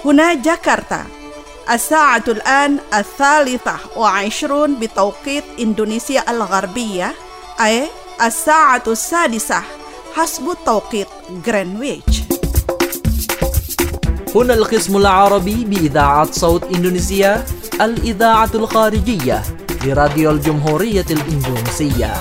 هنا جاكرتا الساعة الآن 23:20 بتوقيت إندونيسيا الغربية، أي 6:00 حسب توقيت غرينتش. هنا القسم العربي بإذاعة صوت إندونيسيا، الإذاعة الخارجية لراديو الجمهورية الإندونيسية.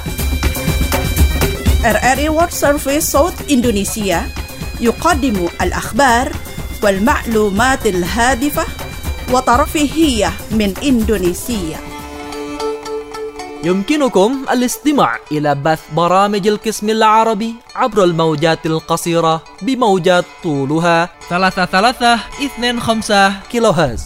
RRI World Service صوت إندونيسيا يقدم الأخبار والمعلومات الهادفة وترفيهية من إندونيسيا. يمكنكم الاستماع إلى بث برامج القسم العربي عبر الموجات القصيرة بموجات طولها 3325 كيلو هرتز.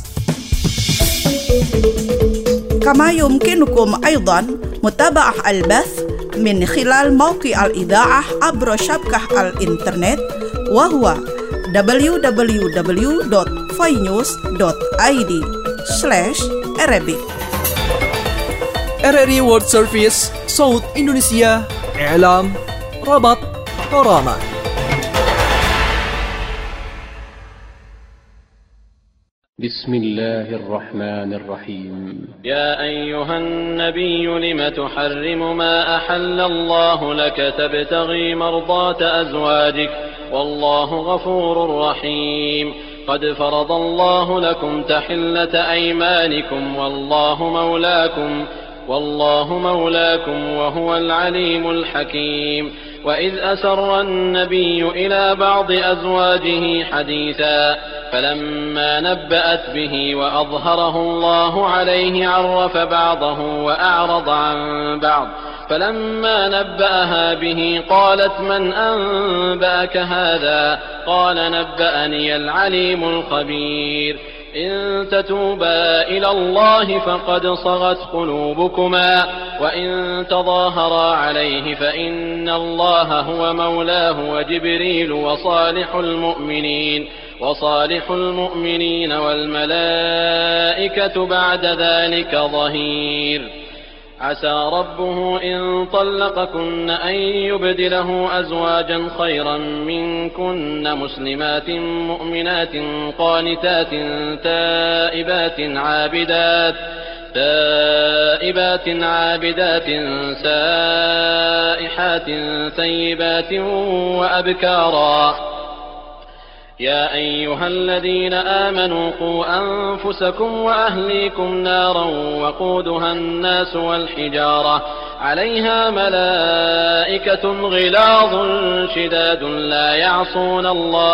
كما يمكنكم أيضا متابعة البث من خلال موقع الإذاعة عبر شبكة الإنترنت، وهو www.finews.id/Arabic. RRI World Service صوت إندونيسيا، إعلام، ربط، برامج. بسم الله الرحمن الرحيم. يا أيها النبي لم تحرم ما أحل الله لك تبتغي مرضات أزواجك والله غفور رحيم. قد فرض الله لكم تحلة أيمانكم والله مولاكم وهو العليم الحكيم. وإذ أسر النبي إلى بعض أزواجه حديثا فلما نبأت به وأظهره الله عليه عرف بعضه وأعرض عن بعض، فلما نبأها به قالت من أنبأك هذا؟ قال نبأني العليم الخبير. إن تتوبا إلى الله فقد صغت قلوبكما وإن تظاهرا عليه فإن الله هو مولاه وجبريل وصالح المؤمنين والملائكة بعد ذلك ظهير. عسى ربه إن طلقكن أن يبدله أزواجا خيرا منكن مسلمات مؤمنات قانتات تائبات عابدات سائحات ثيبات وأبكارا. يا أيها الذين آمنوا قوا أنفسكم وأهليكم نارا وقودها الناس والحجارة عليها ملائكة غلاظ شداد لا يعصون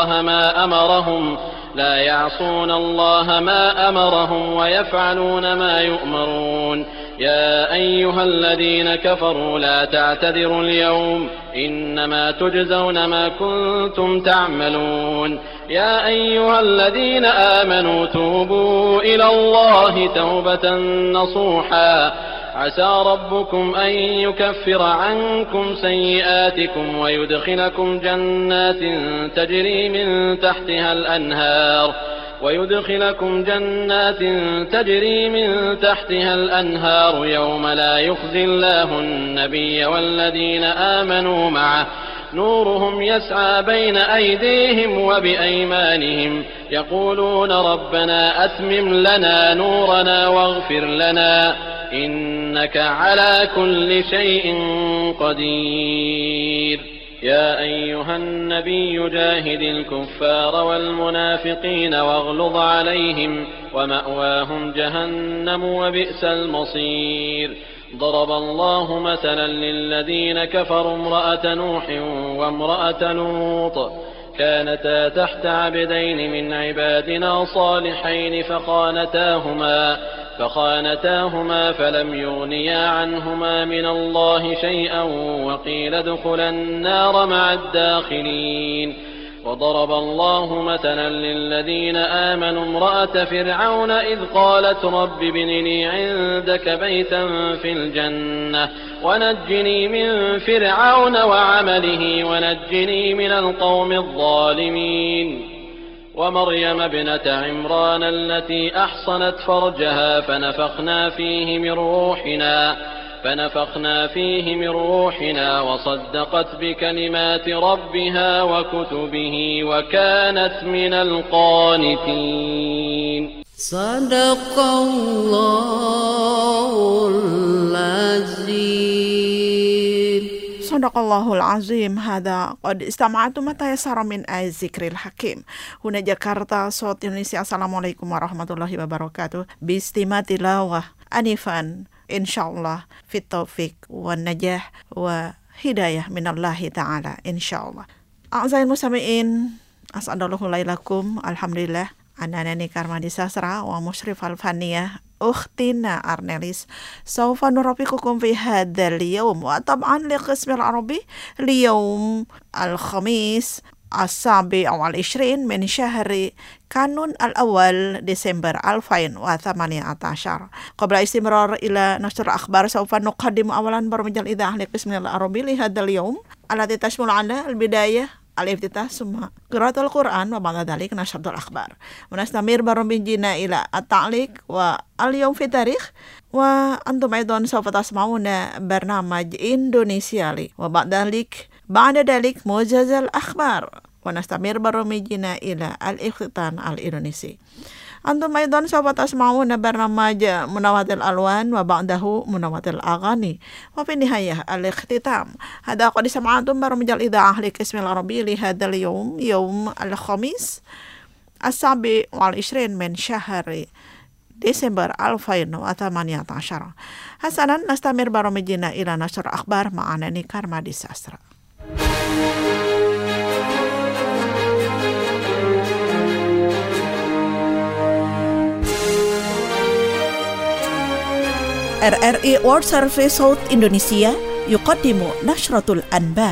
الله ما أمرهم ويفعلون ما يؤمرون. يا أيها الذين كفروا لا تعتذروا اليوم إنما تجزون ما كنتم تعملون. يا أيها الذين آمنوا توبوا إلى الله توبة نصوحا عسى ربكم أن يكفر عنكم سيئاتكم ويدخلكم جنات تجري من تحتها الأنهار يوم لا يخزي الله النبي والذين آمنوا معه نورهم يسعى بين أيديهم وبأيمانهم يقولون ربنا أتمم لنا نورنا واغفر لنا إنك على كل شيء قدير. يا أيها النبي جاهد الكفار والمنافقين واغلظ عليهم ومأواهم جهنم وبئس المصير. ضرب الله مثلا للذين كفروا امرأة نوح وامرأة لوط كانتا تحت عبدين من عبادنا صالحين فخانتاهما فلم يغنيا عنهما من الله شيئا وقيل ادخلا النار مع الداخلين. وضرب الله مثلا للذين آمنوا امرأة فرعون إذ قالت رب ابن لي عندك بيتا في الجنة ونجني من فرعون وعمله ونجني من القوم الظالمين. ومريم ابنة عمران التي أحصنت فرجها فنفخنا فيه من روحنا فنفخنا فيه من روحنا وصدقت بكلمات ربها وكتبه وكانت من القانتين. صدق الله العظيم. Sadaqallahul azim. Hada qad istama'tum ma tayassara min az-zikril hakim. Huna Jakarta, Saud Indonesia. Assalamualaikum warahmatullahi wabarakatuh. Bistima tilawah anifan insyaallah fit taufiq wan najah wa hidayah minallahi ta'ala insyaallah. A'zayil musami'in, as'adallahu lailakum. Alhamdulillah. Anani Karmadi Sasra wa Musyrif Al-Faniyah Ukhtina Arnelis Saufa nurafiqukum fi hadzal yawm wa tab'an li qismil arabi li yawm al-khamis as-sabi' wal 20 min syahri kanun al-awwal Desember 2018. Qabla istimrar ila nashr akhbar saufa nuqaddimu awalan barmajal idzah li qismil arabi li hadzal yawm allati tashmul ala al-bidayah al-iftitah summa qiraatul Qur'an wa ba'da dzalik nashrul akhbar. Munastamir barumijina ila at-ta'liq wa al-yawm fi tarikh wa antum aidan sawfa tasma'una barnamaj Indonesia li wa ba'da dzalik mujazal akhbar wa nastamir barumijina ila al-ikhtitan al-Indonesi. Antum aidan sawfa tasma'una barnamaj Munawatil Alwan wa ba'dahu Munawatil Aghani wa fi nihayah al-ikhtitam. Hada qad sama'tum barmajal idza'ah li qismil arabi li hadzal yawm yawm al-khamis as-sabi' wal 20 min syahri Desember 2018. Hasanan nastamir baromijina ila nashr akhbar ma'anani Karmadi Sasra. RRI World Service Saud Indonesia يقدم نشرة الأنباء.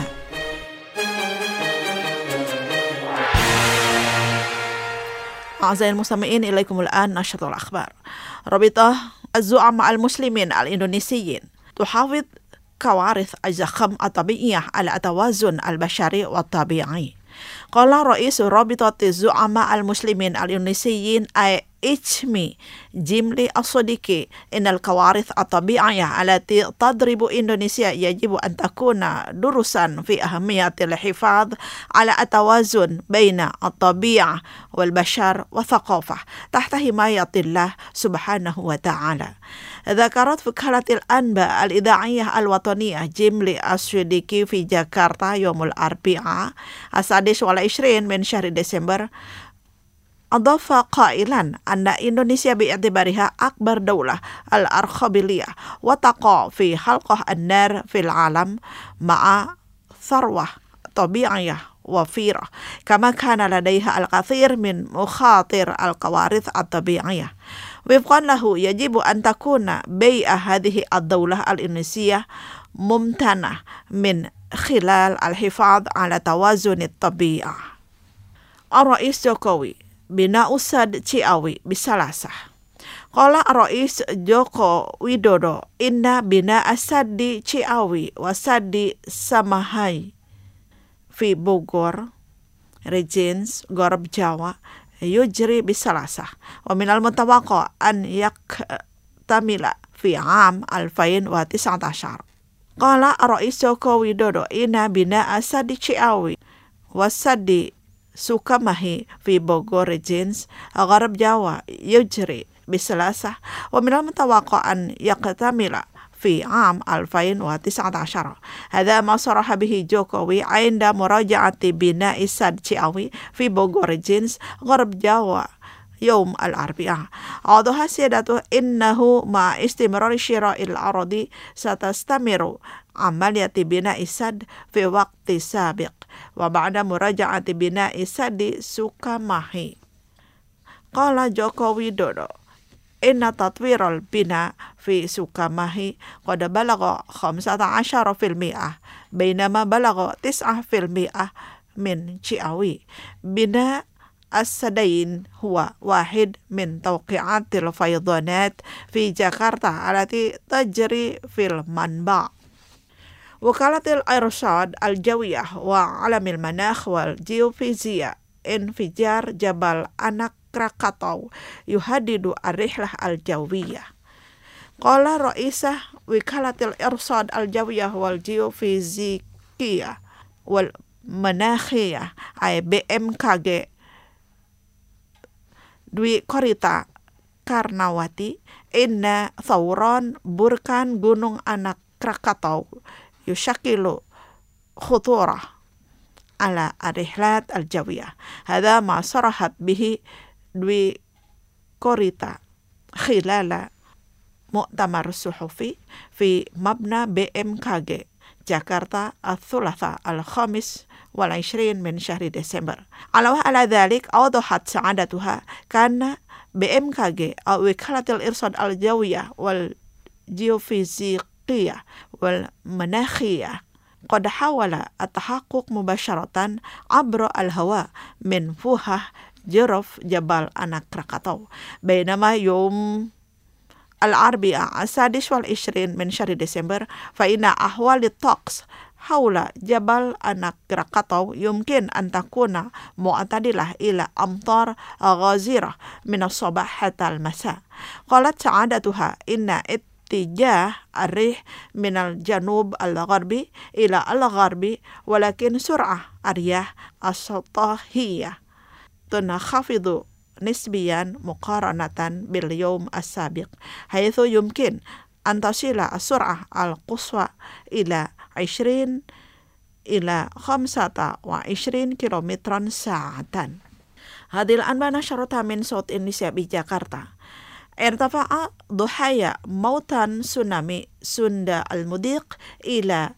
أعزائي المستمعين إليكم الآن نشرة الأخبار. رابطة الزعماء المسلمين الإندونيسيين تحافظ كوارث الزخم الطبيعية على التوازن البشري والطبيعي. قال رئيس رابطة الزعماء المسلمين الإندونيسيين إتشمي جيملي الصديقي إن الكوارث الطبيعية التي تضرب إندونيسيا يجب أن تكون دروسا في أهمية الحفاظ على التوازن بين الطبيعة والبشر والثقافة تحت حماية الله سبحانه وتعالى. ذكرت وكالة الأنباء الإذاعية الوطنية جيملي الصديقي في جاكرتا يوم الأربعاء 21 من شهر ديسمبر. أضاف قائلا أن إندونيسيا باعتبارها أكبر دولة الأرخبيلية وتقع في حلقة النار في العالم مع ثروة طبيعية وفيرة، كما كان لديها الكثير من مخاطر الكوارث الطبيعية. وفقا له يجب أن تكون بيئة هذه الدولة الإندونيسية ممتنة من خلال الحفاظ على توازن الطبيعة. الرئيس جوكوي بناء سد تشياوي بسلاسة. قال الرئيس جوكو ويدودو إن بناء سد تشياوي وسد سماهاي في بوغور ريجينز غرب جاوا يجري بسلاسة، ومن المتوقع أن يكتمل في عام 2019. قال الرئيس جوكو ويدودو إن بناء سد تشياوي وسد سوكاماهي في بوغور ريجينز غرب جاوا يجري بسلاسة، ومن المتوقع أن يكتمل في عام 2019. هذا ما صرح به جوكوي عند مراجعة بناء سد تشياوي في بوغور ريجينز غرب جاوا يوم الأربعاء. أوضح سيادته إنه مع استمرار شراء الأراضي ستستمر عملية بناء السد في وقت سابق وبعد مراجعة بناء سد سوكاماهي. قال جوكو ويدودو إن تطوير البناء في سوكاماهي قد بلغ 15%، بينما بلغ 9% من تشياوي. بناء السدين هو واحد من توقيعات الفيضانات في جاكرتا التي تجري في المنبع. وكالة الإرصاد الجوية وعلم المناخ والجيوفيزياء انفجار جبل أناك كراكاتاو يهدد الرحلة الجوية. Qala Raisah Wikalatil Irsad Al-Jawiyah wal Geofizikiyah wal Manakhiyah ay BMKG Dwi Korita Karnawati inna thawran burkan gunung anak Krakatau yushakilu khuturah ala arihlat al-jawiyah. Hadha ma sarahat bihi Dwi Korita khilala mu'tamar suhufi fi mabna BMKG Jakarta al-thulatha al-khamis wal-20 min syahri Desember. Ala dhalik awdahat sa'adatuha karena BMKG أو وكالة الإرصاد الجوية والجيوفيزيقية والمناخية قد حاول التحقق مباشرة عبر الهواء من فوهة جرف جبل أناك كراكاتاو بينما يوم الأربعاء 26 من شهر ديسمبر فإن أحوال الطقس حول جبل أناك كراكاتاو يمكن أن تكون معتدلة إلى أمطار غزيرة من الصباح حتى المساء. قالت سعادتها إن اتجاه الريح من الجنوب الغربي إلى الغربي ولكن سرعة الرياح السطحية تنخفض نسبيا مقارنة باليوم السابق حيث يمكن أن تصل السرعة القصوى إلى 20 إلى 25 كيلومترا ساعة. هذه الأنباء نشرتها من صوت النساء بجاكرتا. ارتفع ضحايا موتى تسونامي سوندا المضيق إلى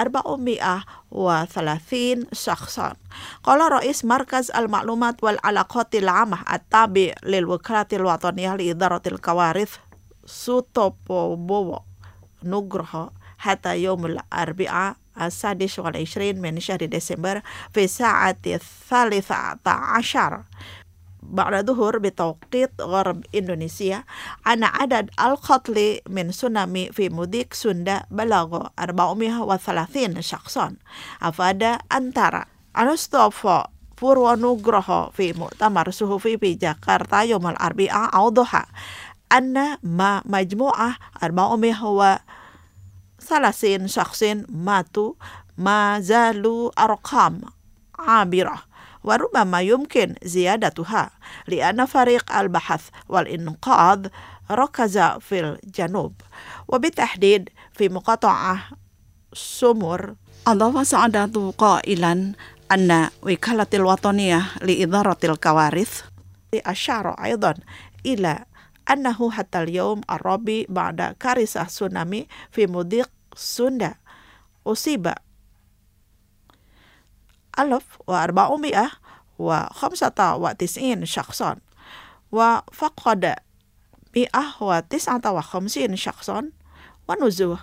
430 شخصا. قال رئيس مركز المعلومات والعلاقات العامة التابع للوكالة الوطنية لإدارة الكوارث سوتوبو نجرها حتى يوم الأربعاء 26 من شهر ديسمبر في الساعة 13 بعد ظهر بتوقيت غرب إندونيسيا أن عدد القتلى من تسونامي في مضيق سوندا بلغ 430 شخصا. أفاد أنترا أنستوفو Purwonugroho في مؤتمر صحفي في جاكرتا يوم الأربعاء أوضح أن مجموعة 430 شخص ماتوا ما زالوا أرقام عابرة وربما يمكن زيادتها لأن فريق البحث والإنقاذ ركز في الجنوب وبالتحديد في مقاطعة سمر. أضاف سعادته قائلا أن وكالة الوطنية لإدارة الكوارث أشار أيضا إلى أنه حتى اليوم الرابع بعد كارثة تسونامي في مضيق سوندا أصيب 1495 شخصا وفقد 159 شخصا ونزوح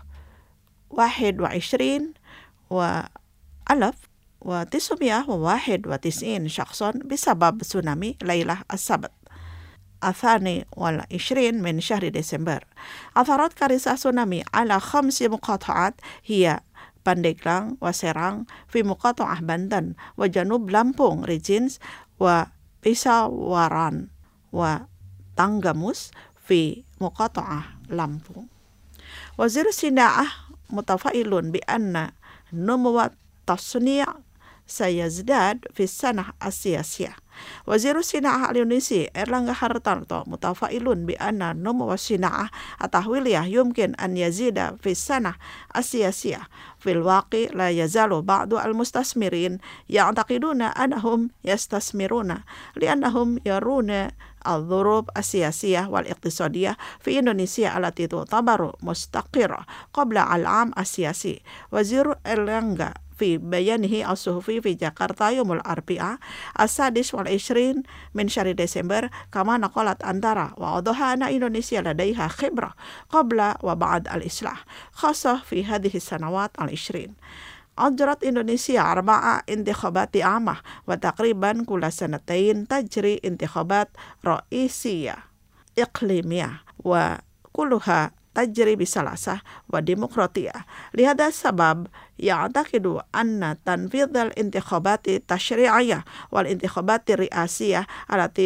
21,991 شخصا بسبب تسونامي ليلة السبت 22 من شهر ديسمبر. أثرت كارثة تسونامي على 5 مقاطعات هي Pandeglang وسيرang في مقاطعة بندن وجنوب لامبونغ ريجينز وبيساوران وتانغاموس في مقاطعة لامبونغ. وزير الصناعة متفائل بأن نمو التصنيع سيزداد في السنة السياسية. وزير الصناعة الإندونيسي إرلانغا هارتارتو متفائل بأن نمو الصناعة التحويلية يمكن أن يزيد في السنة السياسية. في الواقع لا يزال بعض المستثمرين يعتقدون أنهم يستثمرون لأنهم يرون الظروف السياسية والاقتصادية في إندونيسيا التي تعتبر مستقرة قبل العام السياسي. وزير إرلانغا في بيانه الصحفي في جاكرتا يوم الأربعاء 26 من شهر ديسمبر كما نقلت أنترا وأوضح أن إندونيسيا لديها خبرة قبل وبعد الإصلاح خاصة في هذه السنوات 20. أجرت إندونيسيا 4 انتخابات عامة وتقريبا كل سنتين تجري انتخابات رئيسية إقليمية وكلها تجري بسلاسة وديمقراطية. لهذا السبب يعتقد أن تنفيذ الانتخابات التشريعية والانتخابات الرئاسية التي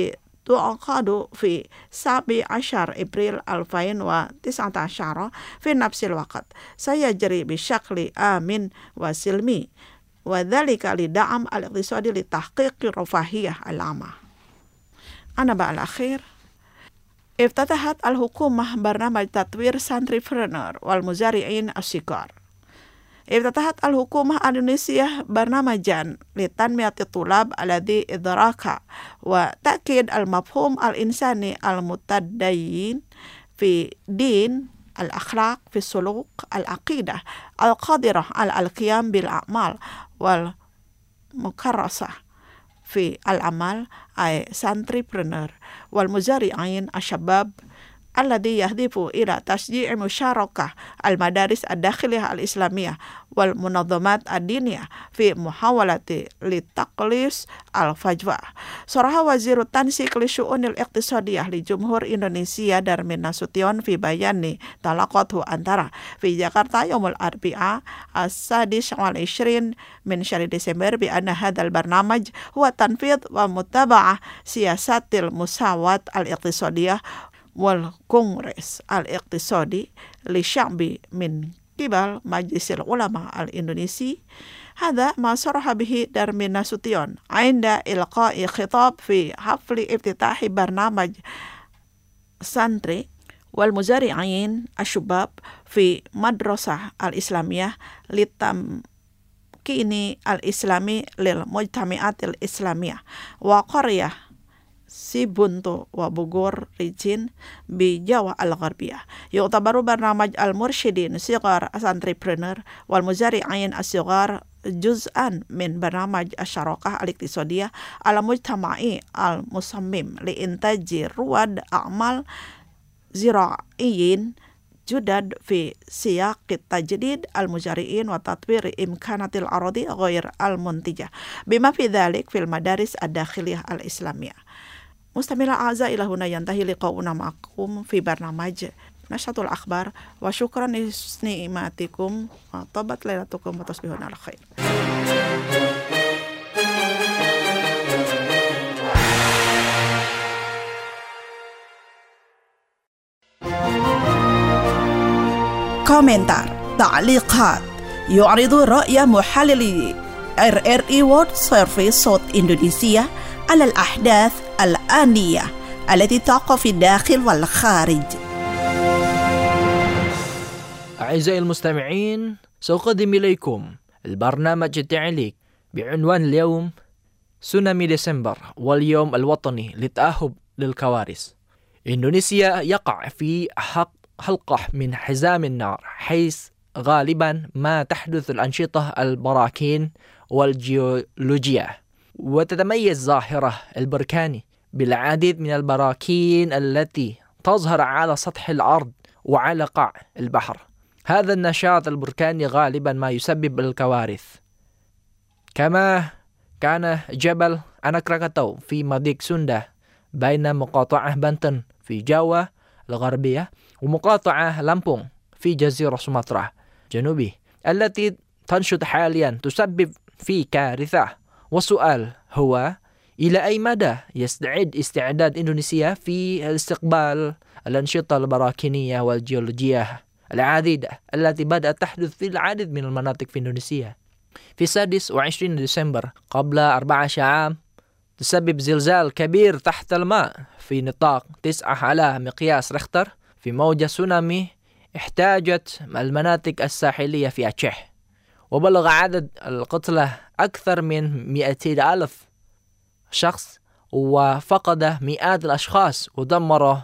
تعقد في 17 إبريل 2019 في نفس الوقت سيجري بشكل آمن وسلمي وذلك لدعم الاقتصاد لتحقيق الرفاهية العامة. النبأ الأخير: افتتحت الحكومة برنامج تطوير سنتريبرنور والمزارعين الصغار. افتتحت الحكومة الإندونيسية برنامجا لتنمية الطلاب الذي إدراك وتأكيد المفهوم الإنساني المتدين في دين، الأخلاق، في السلوك، العقيدة، القادرة على القيام بالأعمال والمكرسة في العمل، أي سنتريبرنور والمزارعين الشباب، الذي يهدف إلى تشجيع مشاركة المدارس الداخلية الإسلامية والمنظمات الدينية في محاولة لتقليص الفجوة. صرح وزير التنسيق للشؤون الاقتصادية لجمهور إندونيسيا دارmin Nasution في بيان تلقته أنترا في جاكرتا يوم الأربعاء 26 من شهر ديسمبر بأن هذا البرنامج هو تنفيذ ومتابعة سياسات المساواة الاقتصادية والكونغرس الاقتصادي للشعب من قبل مجلس العلماء الإندونيسي. هذا ما صرح به دارmin Nasution عند إلقاء خطاب في حفل افتتاح برنامج سنتري والمزارعين الشباب في مدرسة الإسلامية للتمكين الإسلامي للمجتمعات الإسلامية وقرية سيبونتو وبوغور ريجين بجاوة الغربية. يعتبر برنامج المرشدين صغار الانتربرنور والمزارعين الصغار جزءا من برنامج الشراكة الاقتصادية المجتمعي المصمم لإنتاج رواد أعمال زراعيين جدد في سياق تجديد المزارعين وتطوير إمكانات الأراضي غير المنتجة بما في ذلك في المدارس الداخلية الإسلامية. مستمعينا الأعزاء، إلى هنا ينتهي لقاؤنا معكم في برنامج نشرة الأخبار، وشكرا لحسن إماتكم وطابت ليلتكم وتصبحون على خير. komentar, تعليقات يعرض رأي محللي RRI World Service صوت إندونيسيا على الأحداث الآنية التي تقع في الداخل والخارج. أعزائي المستمعين، سأقدم إليكم البرنامج التعليق بعنوان اليوم تسونامي ديسمبر واليوم الوطني للتأهب للكوارث. إندونيسيا يقع في حلقة من حزام النار، حيث غالبا ما تحدث الأنشطة البراكين والجيولوجيا، وتتميز ظاهرة البركان بالعديد من البراكين التي تظهر على سطح الأرض وعلى قاع البحر. هذا النشاط البركاني غالبا ما يسبب الكوارث، كما كان جبل أناك راكاتو في مضيق سوندا بين مقاطعة بنتن في جاوا الغربية ومقاطعة لامبونغ في جزيرة سومطرة جنوبي التي تنشط حاليا تسبب في كارثة. والسؤال هو: إلى أي مدى يستعد استعداد إندونيسيا في استقبال الأنشطة البراكينية والجيولوجية العديدة التي بدأت تحدث في العديد من المناطق في إندونيسيا؟ في 26 ديسمبر قبل 14 عام تسبب زلزال كبير تحت الماء في نطاق 9 على مقياس ريختر في موجة تسونامي احتاجت المناطق الساحلية في أتشه، وبلغ عدد القتلى أكثر من 200,000 شخص، وفقد مئات الأشخاص، ودمر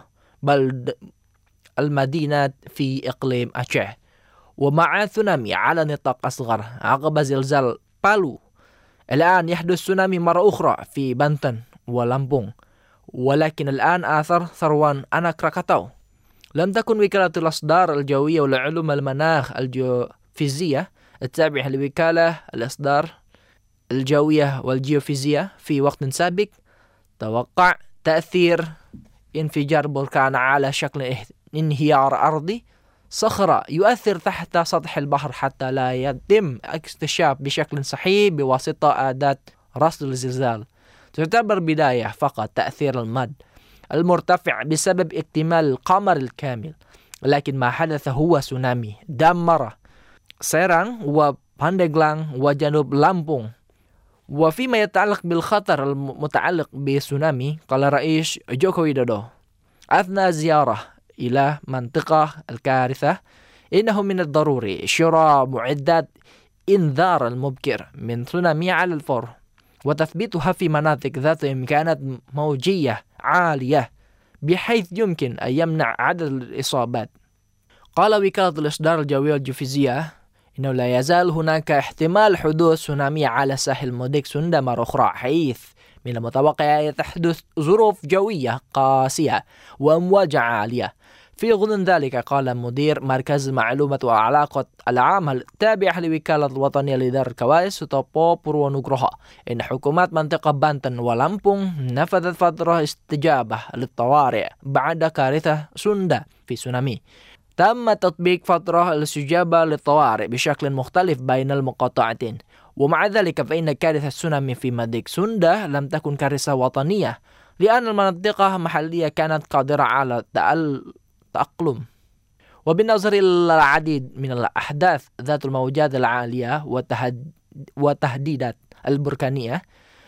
المدينة في إقليم أتشه. ومع تسونامي على نطاق أصغر عقب زلزال بالو، الآن يحدث تسونامي مرة أخرى في بنتن ولامبونغ، ولكن الآن آثر ثروان أناك راكاتو. لم تكن وكالة الأصدار الجوية والعلوم المناخ الجيوفيزية التابعة لوكالة الأصدار الجوية والجيوفيزياء في وقت سابق توقع تأثير انفجار بركان على شكل انهيار أرضي صخرة يؤثر تحت سطح البحر حتى لا يتم اكتشاف بشكل صحيح بواسطة أداة رصد الزلزال. تعتبر بداية فقط تأثير المد المرتفع بسبب اكتمال القمر الكامل، لكن ما حدث هو تسونامي دمر سيرang وباندeglang وجنوب لامبونغ. وفيما يتعلق بالخطر المتعلق بتسونامي، قال رئيس جوكو ويدودو أثناء زيارة إلى منطقة الكارثة إنه من الضروري شراء معدات إنذار المبكر من تسونامي على الفور، وتثبيتها في مناطق ذات إمكانات موجية عالية بحيث يمكن أن يمنع عدد الإصابات. قال وكالة الإصدار الجوية الجوفيزية إنه لا يزال هناك احتمال حدوث تسونامي على ساحل موديك سوندا مرة أخرى، حيث من المتوقع أن تحدث ظروف جوية قاسية وأمواج عالية. في غضون ذلك قال مدير مركز المعلومات والعلاقات العامة التابع لوكالة الوطنية لإدارة الكوارث سوتوبو بورونوغروها إن حكومات منطقة بانتن ولامبونغ نفذت فترة استجابة للطوارئ بعد كارثة سوندا في تسونامي. تم تطبيق فترة الاستجابة للطوارئ بشكل مختلف بين المقاطعتين، ومع ذلك فإن كارثة تسونامي في مدينة سوندا لم تكن كارثة وطنية، لأن المنطقة محلية كانت قادرة على التأقلم. وبالنظر إلى العديد من الأحداث ذات الموجات العالية والتهديدات البركانية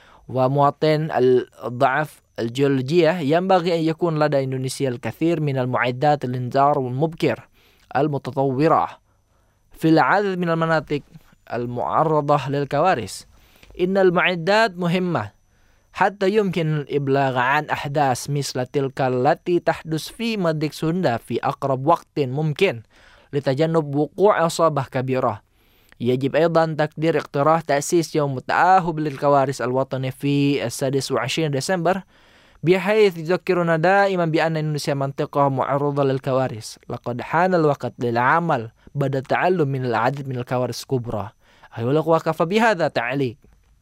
ومواطن الضعف الجيولوجية، ينبغي أن يكون لدى إندونيسيا الكثير من المعدات الإنذار المبكر المتطورة في العديد من المناطق المعرضة للكوارث. إن المعدات مهمة حتى يمكن الإبلاغ عن أحداث مثل تلك التي تحدث في مدينة سوندا في أقرب وقت ممكن لتجنب وقوع إصابة كبيرة. يجب أيضا تقدير اقتراح تأسيس يوم التأهب للكوارث الوطني في 26 ديسمبر، بحيث يذكرنا دائما بأن إندونيسيا منطقة معرضة للكوارث. لقد حان الوقت للعمل بعد التعلم من العديد من الكوارث الكبرى. أيها الأخوة، كفى بهذا تعليق.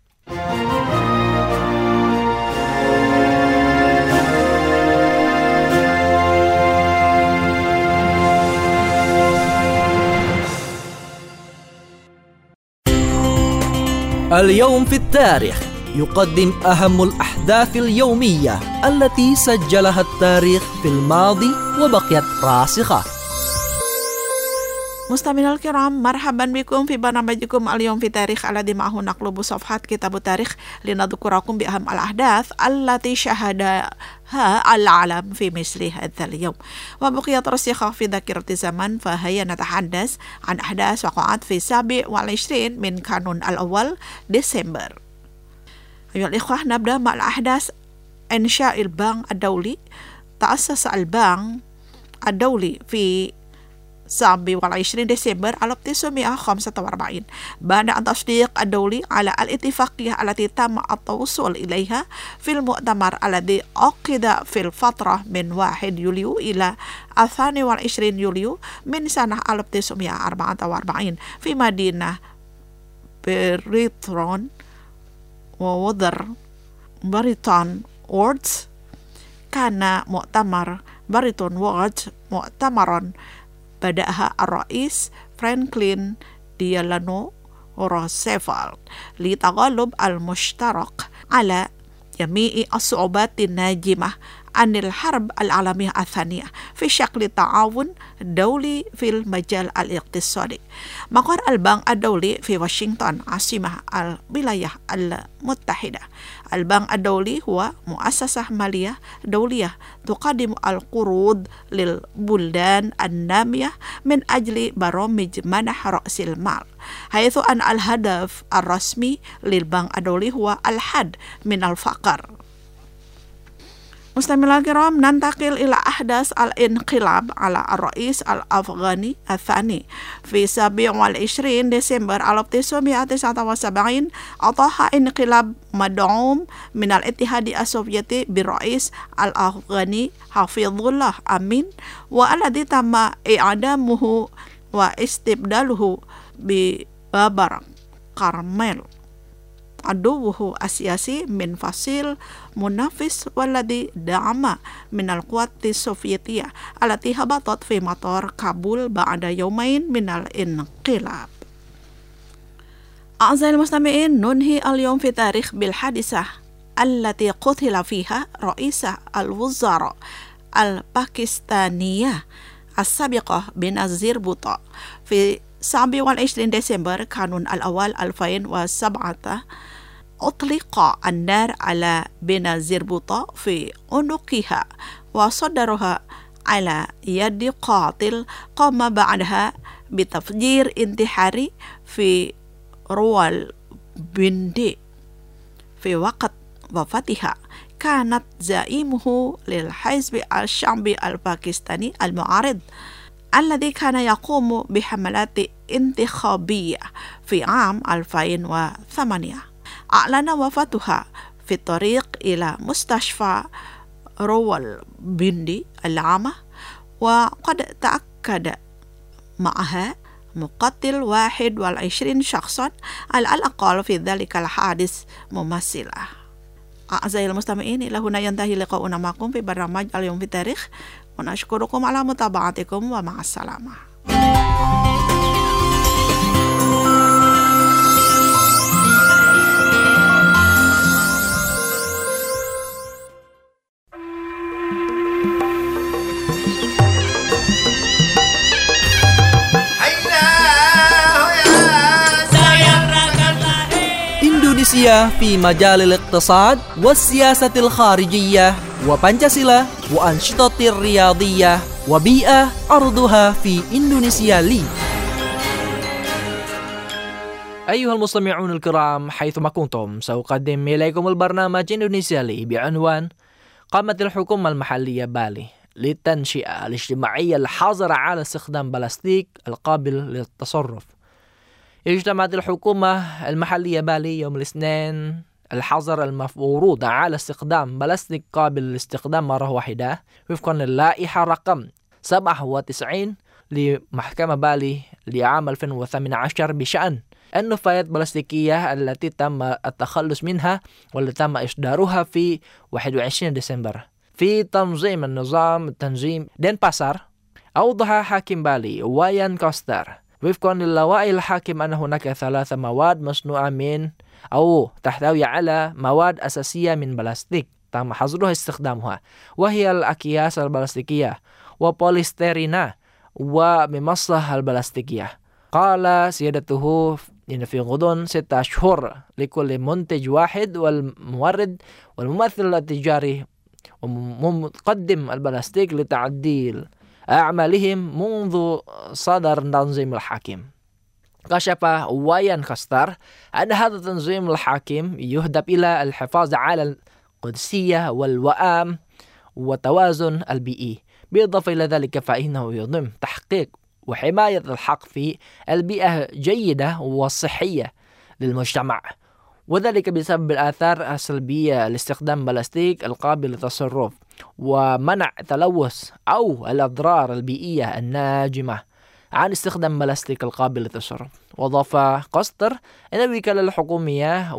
اليوم في التاريخ يقدم أهم الأحداث اليومية التي سجلها التاريخ في الماضي وبقيت راسخة. مستمعينا الكرام، مرحبا بكم في برنامجكم اليوم في تاريخ الذي معه نقلب صفحات كتاب التاريخ لنذكركم بأهم الأحداث التي شهدها العالم في مثل هذا اليوم وبقيت راسخة في ذاكرة الزمن. فهيا نتحدث عن أحداث وقعت في 27 من كانون الأول ديسمبر. أيها الإخوة، نبدأ مع الأحداث. إنشاء البنك الدولي. تأسس البنك الدولي في 27 ديسمبر 1945 بعد أن تصديق الدولي على الاتفاقية التي تم التوصل إليها في المؤتمر الذي عقد في الفترة من 1 يوليو إلى 22 يوليو من سنة 1944 في مدينة بريتون وودز. كان مؤتمر بريتون وودز مؤتمرا بدأها الرئيس فرانكلين ديلانو روزفلت لتغلب المشترك على جميع الصعوبات الناجمة عن الحرب العالمية الثانية في شكل تعاون دولي في المجال الاقتصادي. مقر البنك الدولي في واشنطن عاصمة الولايات المتحدة. البنك الدولي هو مؤسسة مالية دولية تقدم القروض للبلدان النامية من أجل برامج منح رأس المال، حيث أن الهدف الرسمي للبنك الدولي هو الحد من الفقر. مستمعينا الكرام، ننتقل إلى أحداث الانقلاب على الرئيس الأفغاني الثاني. في 27 ديسمبر 1979 أطاح انقلاب مدعوم من الاتحاد السوفيتي بالرئيس الأفغاني حفيظ الله أمين، والذي تم إعدامه واستبداله ببابر كارمل عدوه السياسي من فصيل منافس والذي دعم من القوات السوفيتية التي هبطت في مطار كابول بعد يومين من الانقلاب. أعزائي المستمعين، ننهي اليوم في تاريخ بالحادثة التي قتل فيها رئيس الوزراء الباكستانية السابقة بنظير بوطو في 27 ديسمبر كانون الأول 2007 أطلق النار على بنظير بوطو في عنقها وصدرها على يد قاتل قام بعدها بتفجير انتحاري في روالبندي. في وقت وفاتها كانت زعيمه للحزب الشعبي الباكستاني المعارض الذي كان يقوم بحملات انتخابية في عام 2008. أعلن وفاتها في الطريق إلى مستشفى روالبندي العامة، وقد تأكد معها مقتل 21 شخصا على الأقل في ذلك الحادث ممثلة. أعزائي المستمعين، إلى هنا ينتهي لقاؤنا معكم في برنامج اليوم في التاريخ، ونشكركم على متابعتكم ومع السلامة. إندونيسيا في مجال الاقتصاد والسياسة الخارجية وبنشاسيلا وأنشطة الرياضية وبيئة أرضها في إندونيسيا لي. أيها المستمعون الكرام، حيثما كنتم سأقدم إليكم البرنامج إندونيسيا لي بعنوان قامت الحكومة المحلية بالي للتنشئة الاجتماعية الحاضرة على استخدام بلاستيك القابل للتصرف. اجتمعت الحكومة المحلية بالي يوم الاثنين الحظر المفروض على استخدام بلاستيك قابل للاستخدام مرة واحدة وفقا للائحة رقم 97 لمحكمة بالي لعام 2018 بشأن النفايات البلاستيكية التي تم التخلص منها والتي تم إصدارها في 21 ديسمبر. في تنظيم النظام التنظيم دنباسار، أوضح حاكم بالي وايان كوستر وفقا للوائح الحاكم أن هناك 3 مواد مصنوعة من أو تحتوي على مواد أساسية من بلاستيك تم حظرها استخدامها، وهي الأكياس البلاستيكية وبوليستيرينا وممصة البلاستيكية. قال سيادته إن في غضون 6 أشهر لكل منتج واحد والمورد والممثل التجاري ومقدم البلاستيك لتعديل أعمالهم منذ صدر تنظيم الحاكم. كشف وايان كوستر أن هذا التنظيم الحاكم يهدف إلى الحفاظ على القدسية والوئام والتوازن البيئي. بالإضافة إلى ذلك فإنه يضم تحقيق وحماية الحق في البيئة جيدة وصحية للمجتمع، وذلك بسبب الآثار السلبية لاستخدام بلاستيك القابل للتصرف ومنع تلوث أو الأضرار البيئية الناجمة عن استخدام بلاستيك القابل للتصرف. وأضاف كوستر أن الوكالة الحكومية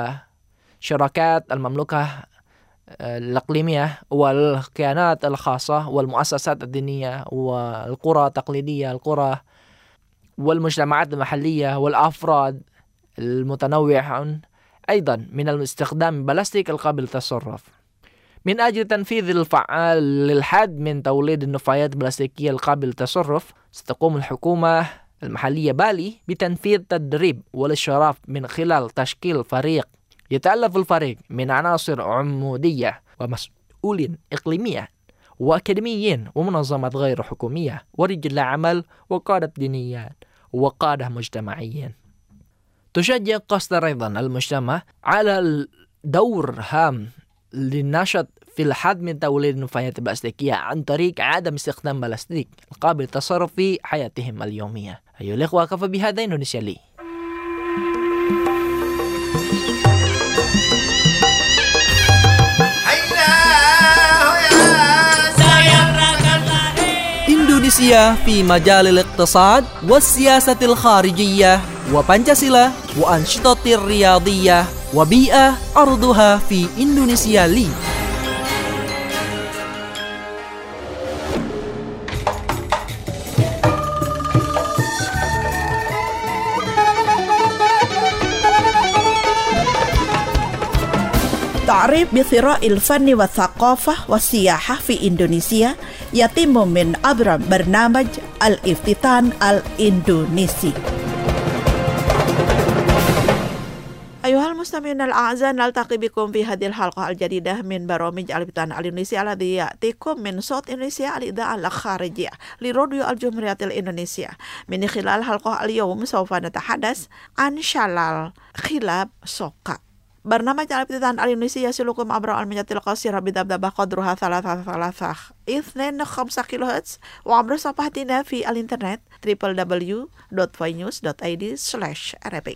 وشركات المملكة الإقليمية والكيانات الخاصة والمؤسسات الدينية والقرى التقليدية القرى والمجتمعات المحلية والأفراد المتنوعون أيضا من الاستخدام البلاستيك القابل للتصرف. من أجل تنفيذ الفعال للحد من توليد النفايات البلاستيكية القابل للتصرف، ستقوم الحكومة المحلية بالي بتنفيذ تدريب والإشراف من خلال تشكيل فريق يتألف الفريق من عناصر عمودية ومسؤولين إقليميين وأكاديميين ومنظمات غير حكومية ورجال أعمال وقادة دينيين وقادة مجتمعيين. تشجع كوستر أيضا المجتمع على الدور هام للنشاط في الحد من توليد النفايات البلاستيكية عن طريق عدم استخدام بلاستيك القابل للتصرف في حياتهم اليومية. أيها الإخوة، كفى بهذا إندونيسيا لي. إندونيسيا في مجال الاقتصاد والسياسة الخارجية وبنشاسيلا وأنشطة الرياضية وبيئة أرضها في إندونيسيا لي. التعريف بثراء الفن والثقافة والسياحة في إندونيسيا يتم من عبر برنامج الافتتان الإندونيسي. أيها المستمعون الأعزاء، نلتقي بكم في هذه الحلقة الجديدة من برامج الافتتان الإندونيسي الذي يأتيكم من صوت إندونيسيا الإذاعة الخارجية لراديو الجمهورية الإندونيسية. من خلال حلقة اليوم سوف نتحدث عن شلال خلاب سوكا. برنامج الافتتان الإندونيسي يصلكم عبر الموجات القصيرة بدبدبة قدرها 3.25 كيلو هرتز وعبر صفحتنا في الإنترنت www.voinews.id/Arabic.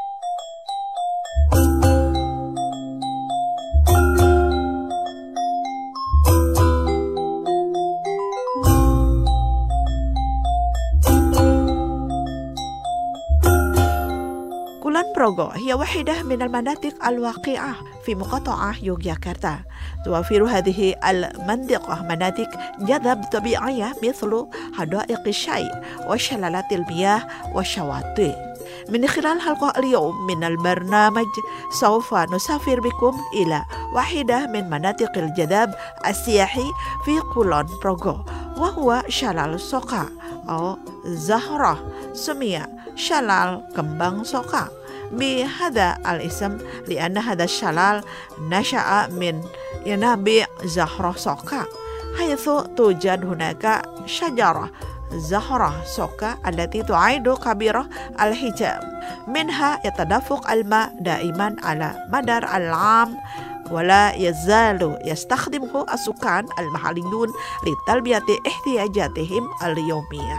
Kulon Progo هي واحدة من المناطق الواقعة في مقاطعة يوغياكرتا. توفر هذه المنطقة مناطق جذب طبيعية مثل حدائق الشاي وشلالات المياه والشواطئ. من خلال حلقة اليوم من البرنامج سوف نسافر بكم إلى واحدة من مناطق الجذب السياحي في كولون بروغو، وهو شلال سوكا أو زهرة، سمي شلال كمبang سوكا بهذا الاسم لأن هذا الشلال نشأ من ينابيع زهرة سوكا، حيث توجد هناك شجرة زهرة سوكا التي تعد كبيرة الحجم، منها يتدفق الماء دائما على مدار العام، ولا يزال يستخدمه السكان المحليون لتلبية احتياجاتهم اليومية.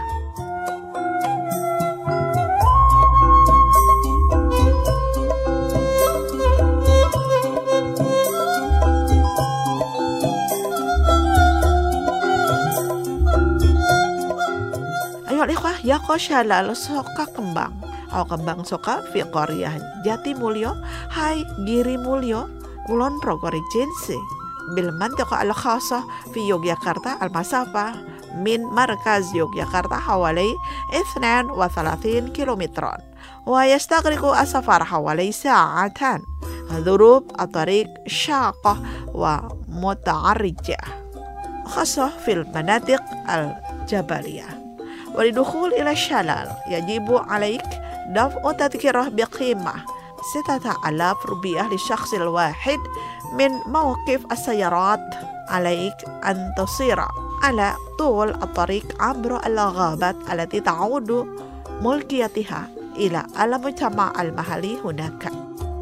Yako Shalal Soka Kembang atau Kembang Soka di Korea Jatimulyo, Hai Girimulyo, Kulon Progo Regency, بالمنطقة الخاصة في يوغياكرتا المسافة من مركز يوغياكرتا حوالي 32 كيلومترا، ويستغرق السفر حوالي ساعتان. ظروف الطريق شاقة ومتعرجة خاصة في المناطق الجبلية. ولدخول إلى الشلال يجب عليك دفع تذكرة بقيمة 6,000 روبية للشخص الواحد. من موقف السيارات عليك أن تصير على طول الطريق عبر الغابات التي تعود ملكيتها إلى المجتمع المحلي هناك.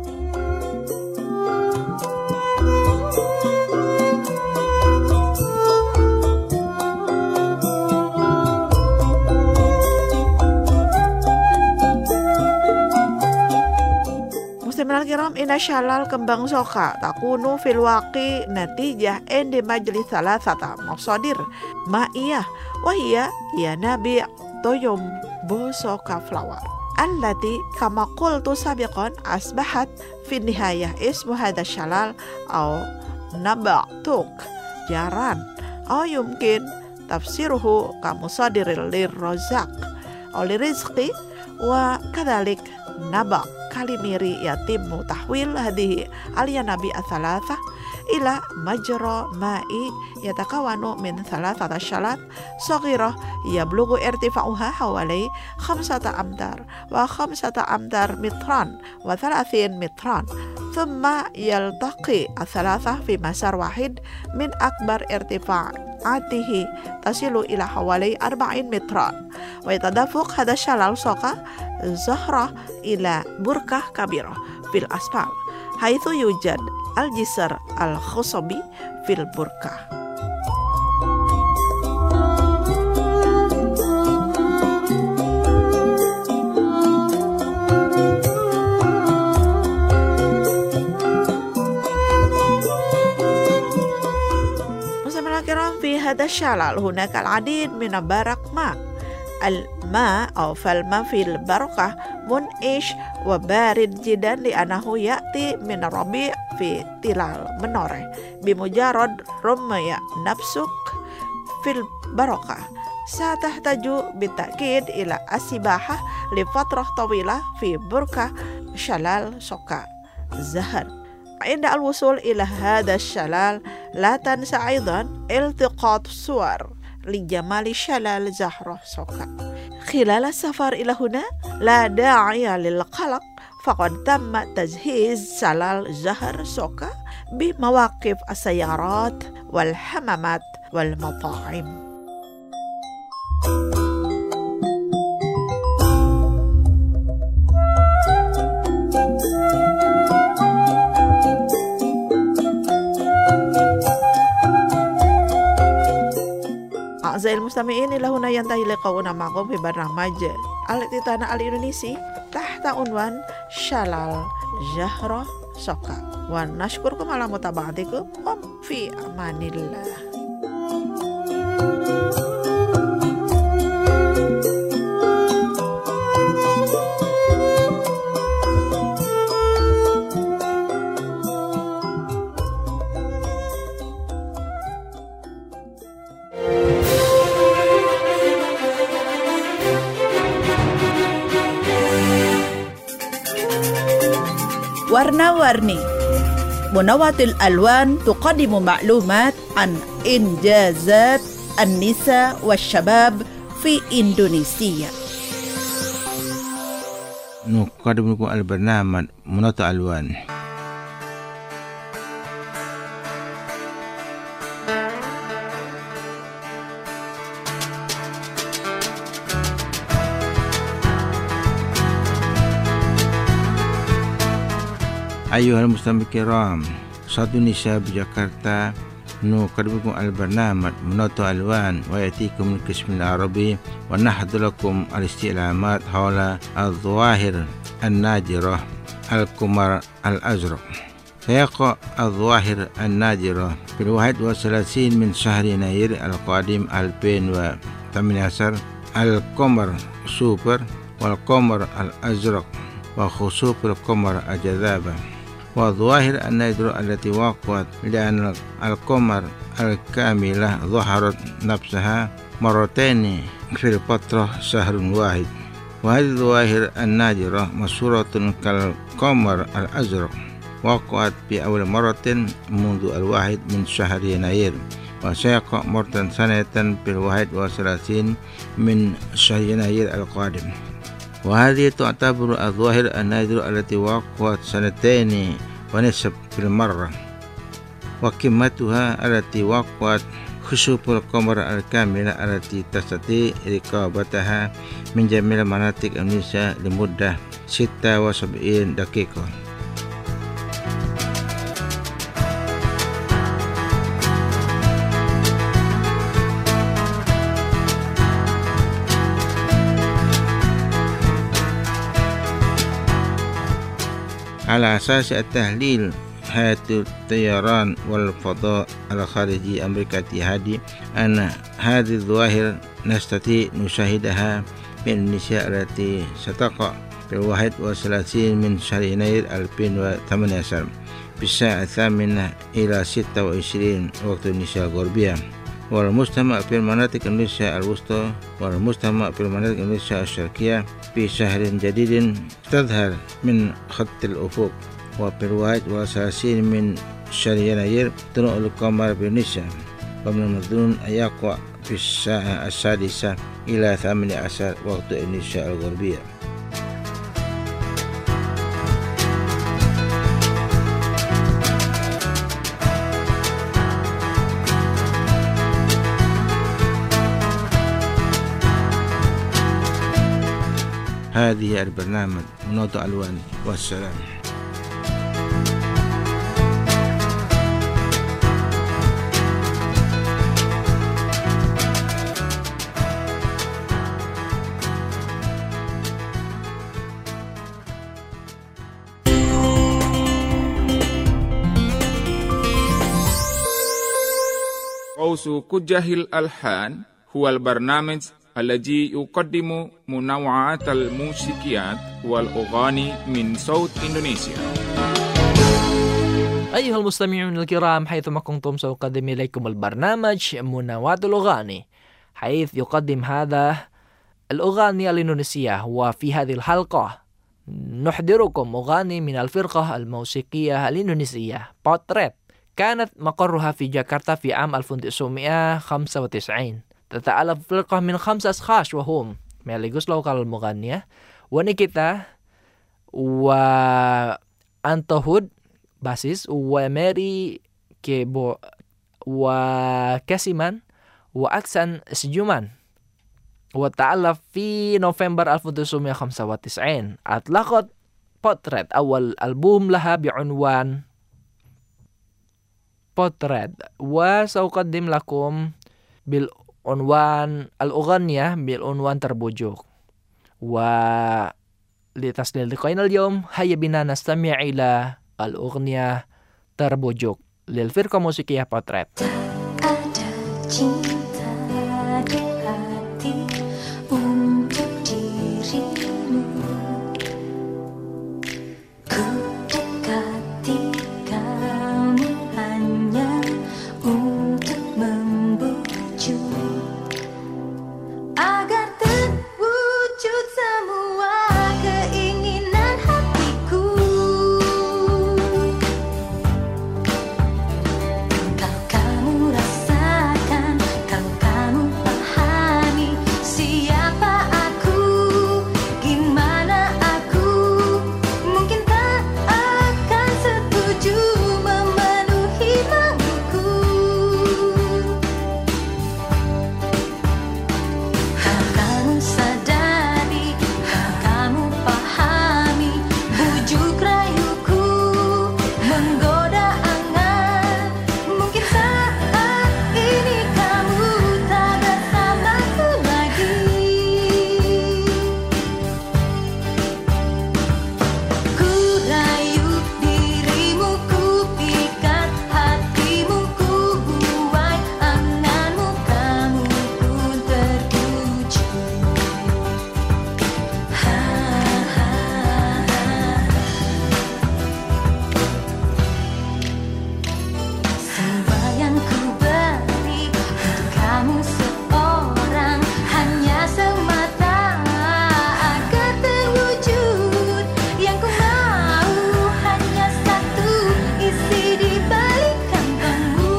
Al-kiram inna shalal kembang soka takunu fil waqi natijah indi majlis salasata masadir ma'iyah wahiyya ya nabi toyum bo soka flower allati kama qultu sabiqan asbahat fi nihayah ismu hadha shalal au nabatuk jaran au yumkin tafsiruhu kamusadiril lirrazaq au lirizqi wa kadhalik nabak kalimiri yatimu tahwil hadihi al-yanabi ats-tsalatsa ila majra ma'i yatakawanu min thalathata shalat saghirah yablughu irtifa'uha hawali 5 amtar wa 5 amtar mitran wa 30 mitran thumma yaltaqi ats-tsalatsa fi masar wahid min akbar irtifa'atihi tasilu ila hawali 40 mitran wa yatadafuq hadha shalal soka zahra ila burkah kabirah fil asfal haitsu yujad al-jisr al-khusabi fil burkah. في هذا الشلال هناك العديد من برق ماء. الماء أو فالماء في البركة منعش وبارد جدا لأنه يأتي من الربيع في تلال مناره. بمجرد رمي نفسك في البركة ستحتاج بالتأكيد إلى السباحة لفترة طويلة في بركة شلال سوكا زهر. عند الوصول إلى هذا الشلال لا تنسى أيضا التقاط صور لجمال شلال زهرة سوكا. خلال السفر إلى هنا لا داعي للقلق، فقد تم تجهيز شلال زهر سوكا بمواقف السيارات والحمامات والمطاعم. أعزائي المستمعين، إلى هنا ينتهي لقاؤنا معكم في برنامج التتانة الإندونيسي تحت عنوان شلال زهرة سوكا، ونشكركم على متابعتكم وفي أمان الله. Warna-warni Munawatil Alwan tuqaddimu ma'lumat an injazat an-nisa wasyabab fi Indonesia. نقدم لكم البرنامج مناطق ألوان. أيها المستمعون الكرام، صوت النساء بجاكرتا نقدم لكم البرنامج مناطق ألوان، ويأتيكم من القسم العربي، ونحضر لكم الاستعلامات حول الظواهر النادرة القمر الأزرق. سيقع الظواهر النادرة في 31 من شهر يناير القادم 2018 القمر سوبر والقمر الأزرق وخسوف القمر الجاذبة. والظواهر النادرة التي وقعت لأن القمر الكاملة ظهرت نفسها مرتين في الفترة شهر واحد. وهذه الظواهر النادرة مشهورة كالقمر الأزرق، وقعت في أول مرة منذ 1 من شهر يناير، وسيقع مرة ثانية في 31 من شهر يناير القادم. وهذه تعتبر الظواهر النادرة التي وقعت 2 ونصف في المرة، وقمتها التي وقعت خسوف القمر الكاملة التي تستطيع رقابتها من جميع مناطق إندونيسيا لمدة 76 دقيقة. على أساس التحليل هيئة الطيران والفضاء الخارجي أمريكا الاتحادي أن هذه الظواهر نستطيع نشاهدها في إندونيسيا التي ستقع في 31 من شهر يناير 2018 في الساعة 8 إلى 26 وقت إندونيسيا الغربية، والمجتمع في المناطق إندونيسيا الوسطى والمجتمع في المناطق إندونيسيا الشرقية في شهر جديد تظهر من خط الأفق. وفي 31 من شهر يناير طلوع القمر بإندونيسيا، ومن المظنون أن يقع في الساعة 6 إلى 18 وقت إندونيسيا الغربية. هذه البرنامج مناطق ألوان، والسلام. قوس كجه الألحان هو البرنامج الذي يقدم منوعات الموسيقيات والأغاني من صوت إندونيسيا. أيها المستمعون الكرام، حيثما كنتم سأقدم إليكم البرنامج منوعات الأغاني، حيث يقدم هذا الأغاني الإندونيسية. وفي هذه الحلقة نحضركم أغاني من الفرقة الموسيقية الإندونيسية بوتريت. كانت مقرها في جاكرتا في عام 1995. تتألف فرقة من 5 أشخاص وهم ماليغوس لوكال المغنية ونيكيتا وأنتهود باسيس وماري كيبو وكاسيمان وأكسان سجومان. وتألف في نوفمبر 1995. أطلقت بوتريت أول ألبوم لها بعنوان بوتريت، وسأقدم لكم بالعنوان الأغنية بالعنوان تربوجوك. ولتسليل لقائنا اليوم هيا بنا نستمع إلى الأغنية تربوجوك للفرقة الموسيقية بوتريت. Ada cinta di hati untuk dirimu, ku dekati kamu hanya untuk membujuk agar terwujud semua keinginan hatiku. Kalau kamu rasakan, kalau kamu pahami siapa aku, gimana aku, mungkin tak akan setuju memenuhi mauku. Kalau kamu sadari, kalau kamu pahami bujuk rayuku, menggoda angan, mungkin saat ini kamu tak bersamaku lagi. Ku rayu dirimu, ku pikat hatimu, ku buai anganmu, kamu pun tertuju. Semua yang ku beri untuk kamu seorang hanya semata agar terwujud. Yang ku mau hanya satu, isi di balik kantongmu.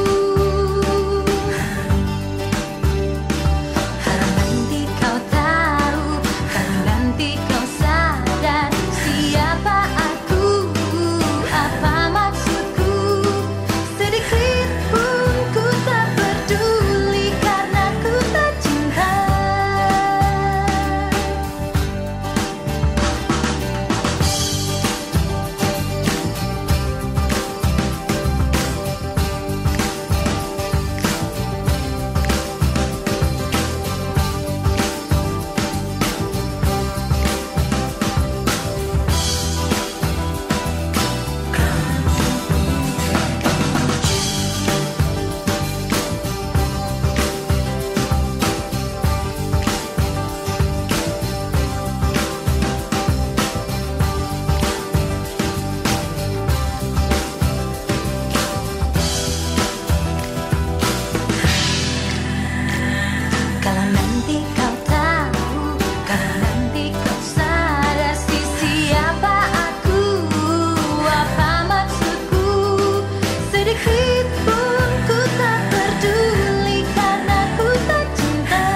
Kalau nanti kau tahu, kalau nanti kau sadar siapa aku, apa maksudku, sedikit pun ku tak peduli karena ku tak cinta. Kalau nanti kau tahu, kalau nanti kau sadar siapa aku, apa maksudku, sedikit pun ku tak peduli karena ku tak cinta.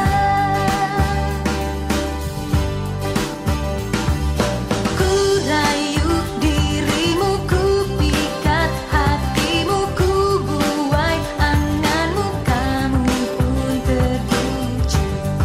Ku rayu dirimu, ku pikat hatimu, ku buai anganmu, kamu pun tertuju.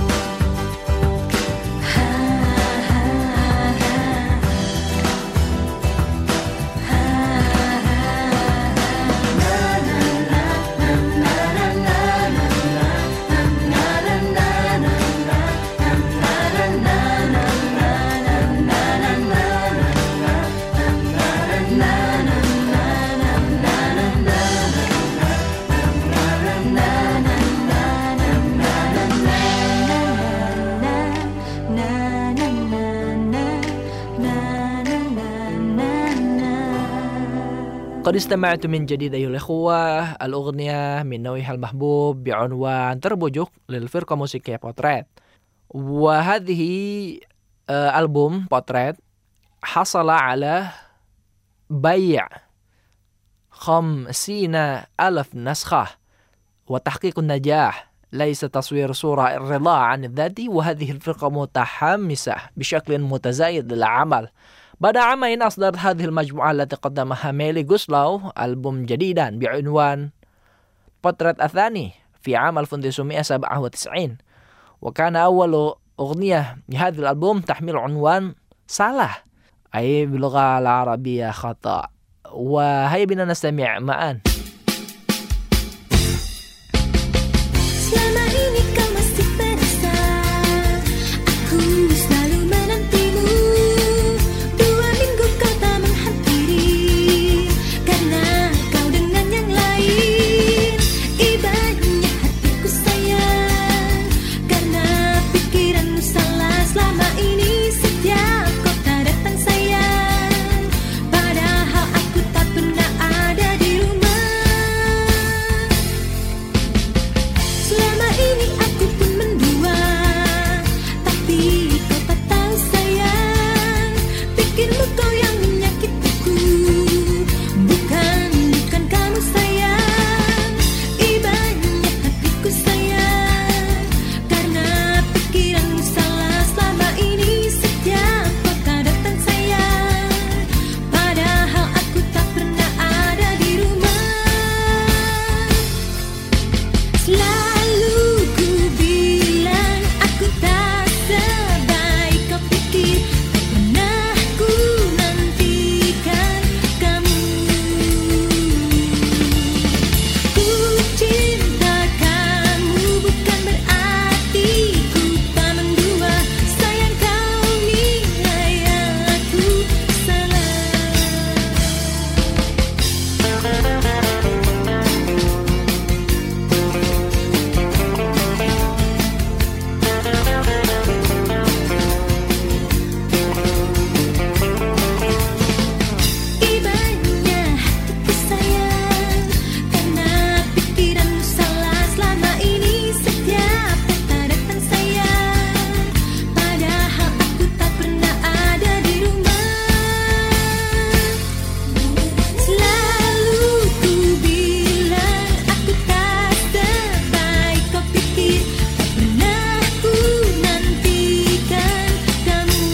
قد استمعت من جديد أيها الأخوة الأغنية من نوعها المحبوب بعنوان تربوجوك للفرقة الموسيقية بوتريت. وهذه ألبوم بوتريت حصل على بيع 50,000 نسخة وتحقيق النجاح ليس تصوير صورة الرضا عن الذات. وهذه الفرقة متحمسة بشكل متزايد للعمل. بعد عامين أصدرت هذه المجموعة التي قدمها ميلي جوسلاو ألبوم جديدا بعنوان بورتريت الثاني في عام 1997. وكان أول أغنية لهذا الألبوم تحمل عنوان صلاح أي باللغة العربية خطأ. وهيا بنا نستمع معا. Selama ini kau masih terasa, aku selalu menantimu. 2 minggu kau tak menghampiri, karena kau dengan yang lain. Ibaratnya hatiku sayang, karena pikiranmu salah. Selama ini setiap kau tak datang sayang, padahal aku tak pernah ada di rumah. Selama ini aku pun mendua, tapi kau tak tahu sayang. Pikirmu kau yang menyakitiku, bukan kamu sayang. Ibaratnya hatiku sayang, karena pikiranmu salah. Selama ini setiap kau tak datang sayang, padahal aku tak pernah ada di rumah. Selalu ku bilang aku tak sebaik kau pikir, tak pernah ku nantikan kamu. Ku cinta kamu bukan berarti ku tak mendua. Sayang kau nilai aku salah. Ibaratnya hatiku sayang, karena pikiranmu salah. Selama ini setiap kata datang sayang, padahal aku tak pernah ada di rumah. Selalu ku bilang aku tak sebaik kau pikir, tak pernah ku nantikan kamu.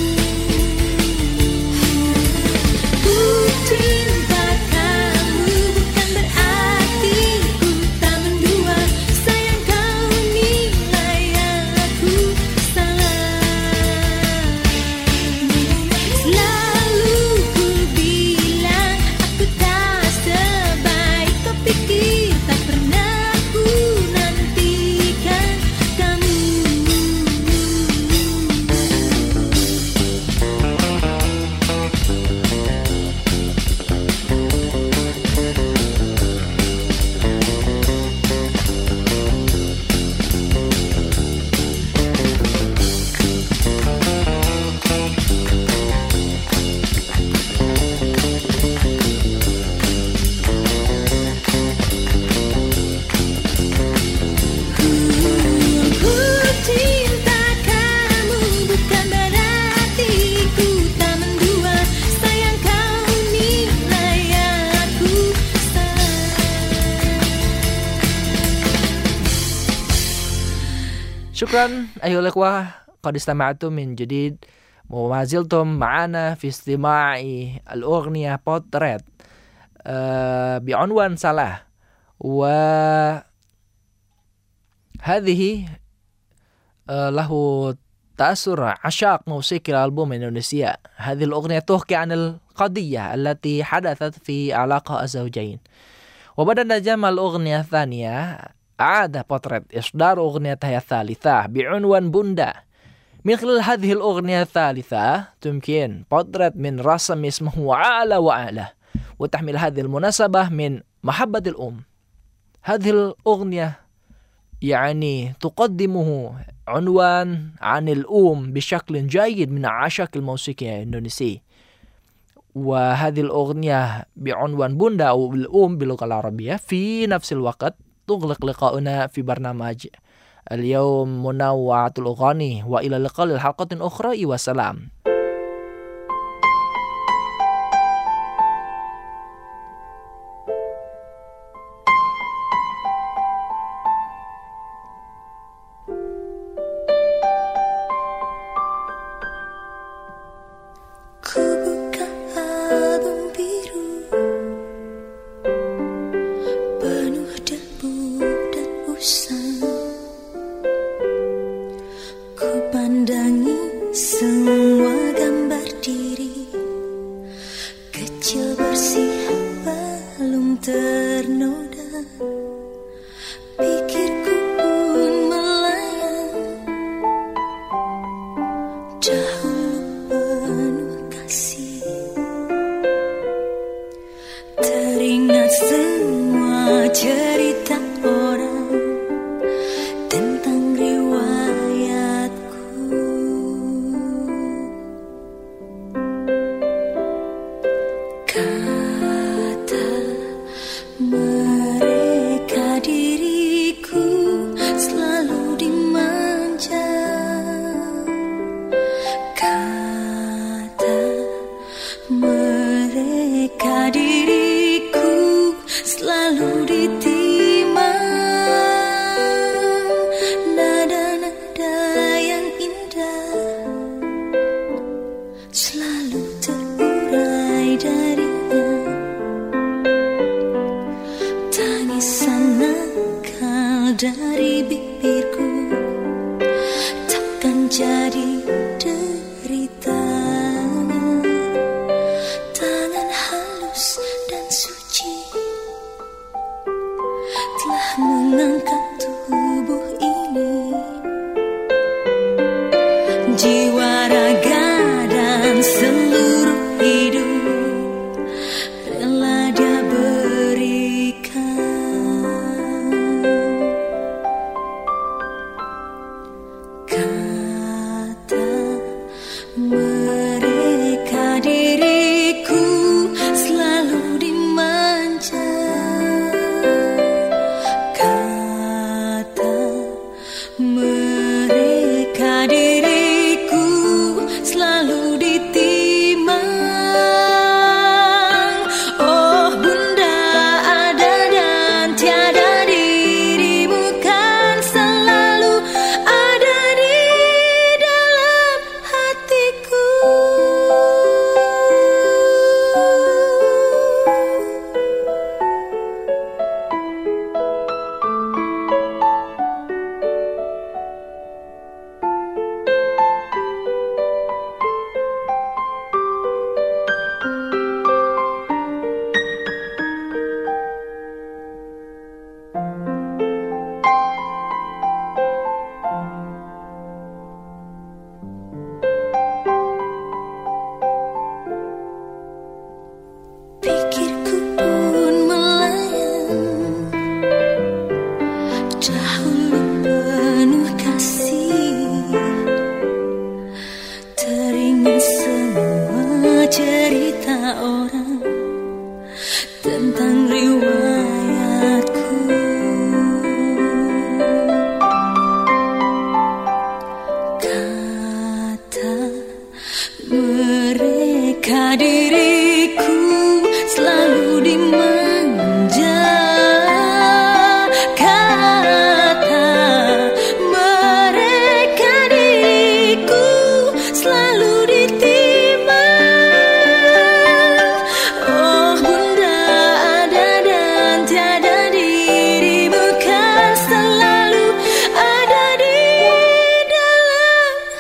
Ku cinta kamu bukan berarti ku tak mendua. Sayang kau nilai aku salah. Selalu ku bilang aku tak sebaik kau pikir, tak pernah ku nantikan kamu. Ku cinta kamu bukan berarti ku tak mendua. Sayang kau nilai aku salah. شكرا أيها الأخوة، قد استمعتم من جديد وما زلتم معنا في استماع الأغنية بورتريت بعنوان صلاح. وهذه له تأثر عشاق موسيقى الألبوم الإندونيسيا. هذه الأغنية تحكي عن القضية التي حدثت في علاقة الزوجين. وبعد نجاح الأغنية الثانية أعاد بورتريت إصدار أغنيتها الثالثة بعنوان بوندا. من خلال هذه الأغنية الثالثة تمكن بورتريت من رسم اسمه أعلى وأعلى، وتحمل هذه المناسبة من محبة الأم. هذه الأغنية يعني تقدمه عنوان عن الأم بشكل جيد من عشاق الموسيقى الإندونيسي. وهذه الأغنية بعنوان بوندا أو الأم باللغة العربية. في نفس الوقت تغلق لقاؤنا في برنامج اليوم منوعة الأغاني، وإلى اللقاء للحلقة أخرى، والسلام. Pandangi semua gambar diri kecil bersih belum ternoda. Pikirku pun melayang dahulu penuh kasih. Teringat semua cerita orang tentang riwayatku. Kata mereka diriku selalu dimanja. Kata mereka diriku selalu ditimang. Nada-nada yang indah selalu terurai darinya. Tangisan nakal dari bibirku takkan jadi derita. Tangan halus dan suci telah mengangkat tubuh ini. Jiwa, raga, dan seluruh hidup rela dia berikan. Kata mereka diriku selalu dimanja. Kata mereka diriku selalu ditimang. Oh Bunda, ada dan tiada dirimu kan selalu ada di dalam hatiku. Pikirku pun melayang dahulu penuh kasih. Teringat semua cerita orang tentang riwayatku. Kata mereka diriku selalu dimanja. Kata mereka diriku selalu ditimang. Oh Bunda, ada dan tiada dirimu kan selalu ada di dalam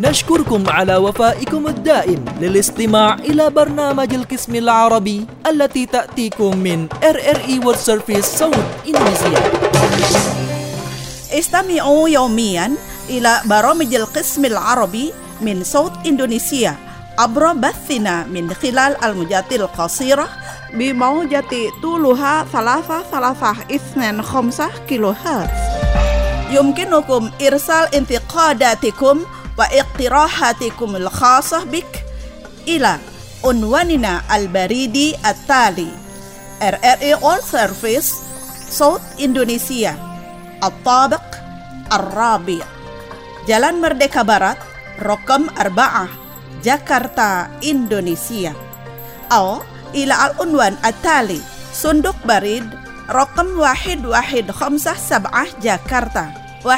نشكركم على وفائكم الدائم للاستماع إلى برنامج القسم العربي التي تأتيكم من RRI World Service صوت إندونيسيا. استمعوا يوميا إلى برامج القسم العربي من صوت إندونيسيا عبر بثنا من خلال الموجات القصيرة بموجة طولها 332 كيلو هرتز. يمكنكم إرسال انتقاداتكم واقتراحاتكم الخاصة بك إلى عنواننا البريدي التالي: RRI World Service صوت إندونيسيا، الطابق الرابع، Jalan Merdeka Barat, رقم 4, جاكرتا، إندونيسيا. أو إلى العنوان التالي: صندوق بريد رقم 1157 جاكرتا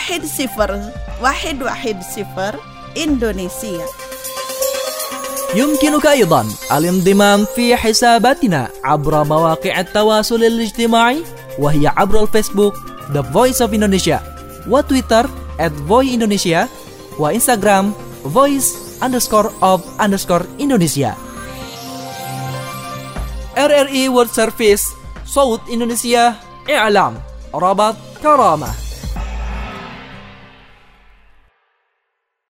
10110 إندونيسيا. يمكنك أيضا الانضمام في حساباتنا عبر مواقع التواصل الاجتماعي، وهي عبر الفيسبوك The Voice of Indonesia، وتويتر @voindonesia، وإنستغرام voice_of_Indonesia. RRI World Service صوت إندونيسيا، إعلام، ربط، كرامة.